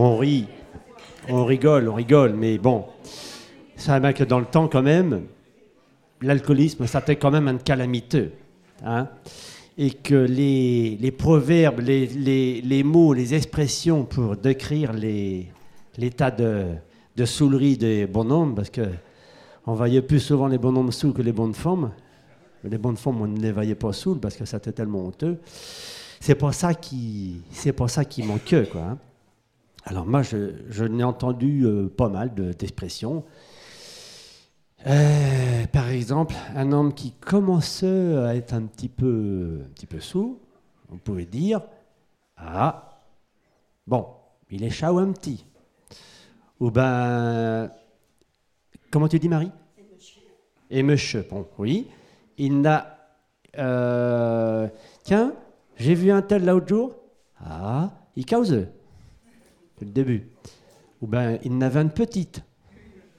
On rit, on rigole, mais bon, ça va que dans le temps quand même, l'alcoolisme, ça fait quand même un calamiteux. Hein, et que les proverbes, les mots, les expressions pour décrire l'état de saoulerie des bonhommes, parce qu'on voyait plus souvent les bonhommes saouls que les bonnes femmes. Les bonnes femmes, on ne les voyait pas saoules parce que ça était tellement honteux. C'est pour ça qu'ils manquent, quoi. Hein. Alors moi, je n'ai entendu pas mal d'expressions. Par exemple, un homme qui commençait à être un petit peu saoul, on pouvait dire « Ah, bon, il est chaud un petit ». Ou ben, comment tu dis, Marie ? Et monsieur, bon, oui. Il n'a... tiens, j'ai vu un tel l'autre jour. Ah, il cause. C'est le début. Ou ben, il n'avait une petite. Hein ?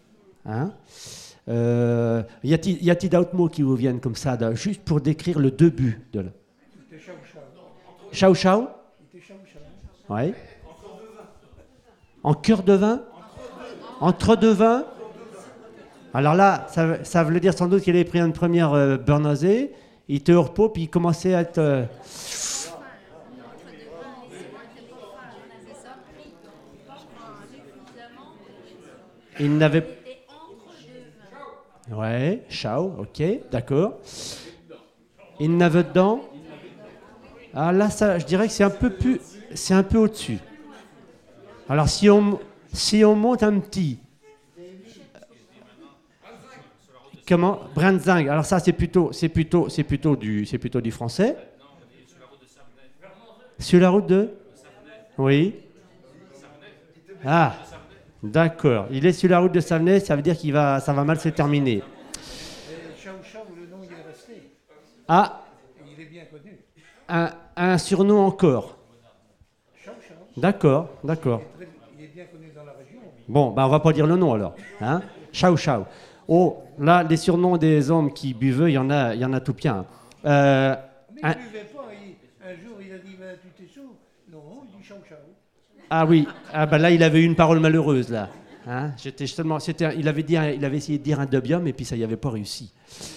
Y a-t-il d'autres mots qui vous viennent comme ça, juste pour décrire le début de la... Chao chao. Oui. En cœur de vin. Entre deux vins. Alors là, ça veut dire sans doute qu'il avait pris une première Bernazé, il était au repos, puis il commençait à être... Il n'avait... Ouais, chao, ok, d'accord. Il n'avait dedans... Ah là, ça, je dirais que c'est un peu au-dessus. Alors si on monte un petit... Comment ? Brandzingue. Alors ça, c'est plutôt du français. Sur la route de... Oui. Ah, d'accord. Il est sur la route de Savenay, ça veut dire ça va mal se terminer. Le nom, il est resté. Ah. Il est bien connu. Un surnom encore. D'accord. Il est bien connu dans la région. Bon, ben on va pas dire le nom alors. Hein ? Chao. Oh, là, les surnoms des hommes qui buvaient, il y en a tout bien. Mais il ne buvait pas. Un jour, il a dit tu t'es saoul ? Non, il dit chao. Ah oui, là, il avait eu une parole malheureuse, là. Hein, il avait essayé de dire un deuxième, et puis ça n'y avait pas réussi.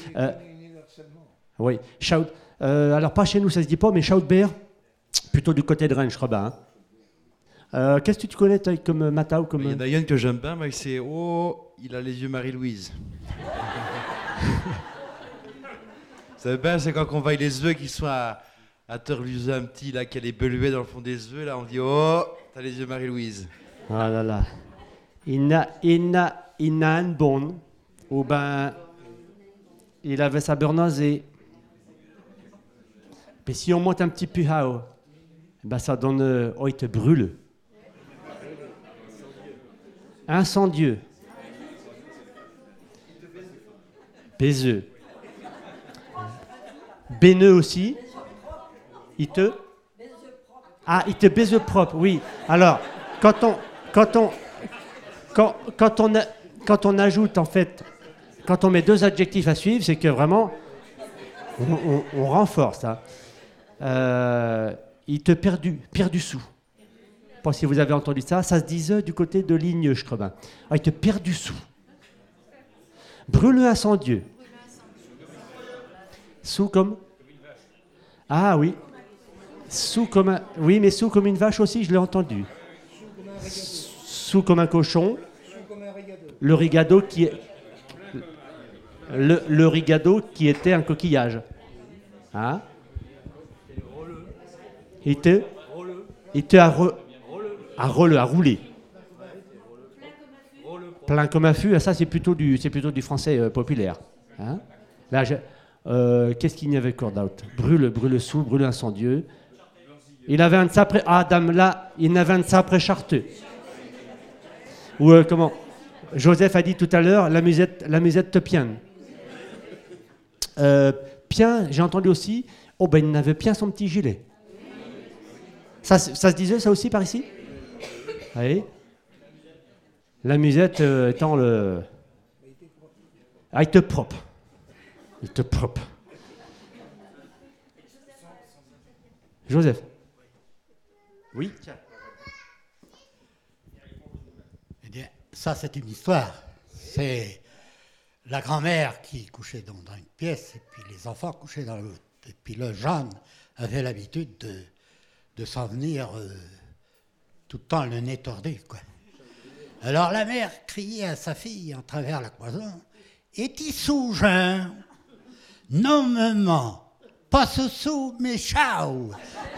Oui, shout. Alors, pas chez nous, ça se dit pas, mais shout-bear, plutôt du côté de Rennes, je crois bien. Hein. Qu'est-ce que tu connais comme Mata ou comme... Il y en a une que j'aime bien, mais c'est « Oh, il a les yeux Marie-Louise ». Ça bien, c'est quand on voit les œufs qui sont à Terluser un petit, là, qui a les beluets dans le fond des œufs, là, on dit « Oh, t'as les yeux Marie-Louise ». Ah là là. Il n'a une bonne, ou ben, il avait sa bernazée. Mais si on monte un petit peu haut, ben ça donne, il te brûle. Incendieux. Baiseux. Béneux aussi. Il te baise propre, oui. Alors, quand on ajoute, en fait, quand on met deux adjectifs à suivre, c'est que vraiment, on renforce. Hein. Il te perd du sou. Je ne sais pas si vous avez entendu ça. Ça se disait du côté de Ligne, je crois. Ah, il te perd du sou. Brûleux incendieux. Sous comme... Ah oui. Sous comme un... Oui, mais sous comme une vache aussi, je l'ai entendu. Sous comme un cochon. Le rigado qui est... Le rigado qui était un coquillage. Hein? Il te à rouler. Plein comme un fût, ça c'est plutôt du français populaire. Hein? Là, qu'est-ce qu'il y avait encore d'autre ? Brûle sous, brûle incendieux. Il avait un sapre... Ah, dame, là, il avait un sapre charteux. Ou comment ? Joseph a dit tout à l'heure, la musette te pienne. Pien, j'ai entendu aussi, il n'avait bien son petit gilet. Ça se disait, ça aussi, par ici ? Oui. La musette étant le... Ah, il te propre. Joseph. Oui, tiens. Ça, c'est une histoire. C'est la grand-mère qui couchait dans une pièce et puis les enfants couchaient dans l'autre. Et puis le jeune avait l'habitude de s'en venir tout le temps le nez tordu, quoi. Alors la mère criait à sa fille en travers la cloison « Es-tu sous-jeun? Non, maman, pas sous, mais ciao !»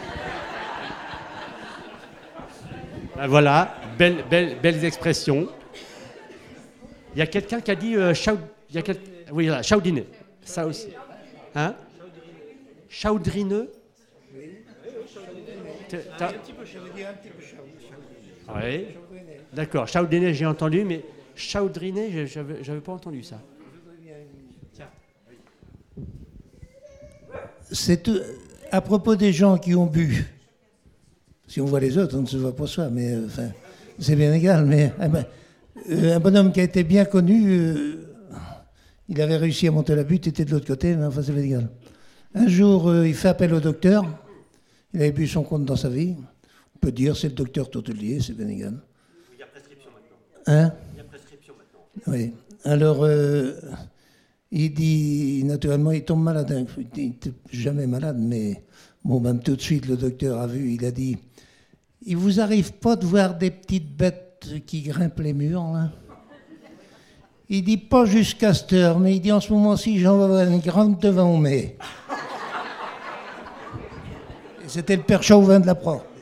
Voilà, belles expressions. Il y a quelqu'un qui a dit oui, voilà, chaudinet. Ça aussi. Hein? Chaudrineux? Un petit peu, ça veut dire un petit peu chaud. Oui. D'accord, chaudinet, j'ai entendu, mais chaudrinet, j'avais pas entendu ça. C'est à propos des gens qui ont bu. Si on voit les autres, on ne se voit pas soi, mais enfin, c'est bien égal. Mais un bonhomme qui a été bien connu, il avait réussi à monter la butte, il était de l'autre côté, mais enfin, c'est bien égal. Un jour, il fait appel au docteur. Il avait bu son compte dans sa vie. On peut dire, c'est le docteur Tourtellier, c'est bien égal. Il y a prescription maintenant. Hein? Il y a prescription maintenant. Oui. Alors, il dit, naturellement, il tombe malade. Il n'était jamais malade, mais bon, même tout de suite, le docteur a vu, il a dit, il vous arrive pas de voir des petites bêtes qui grimpent les murs, là? Il dit, pas jusqu'à cette heure, mais il dit, en ce moment-ci, j'en vais avoir une grande devant, mais... C'était le père Chauvin de la Pro.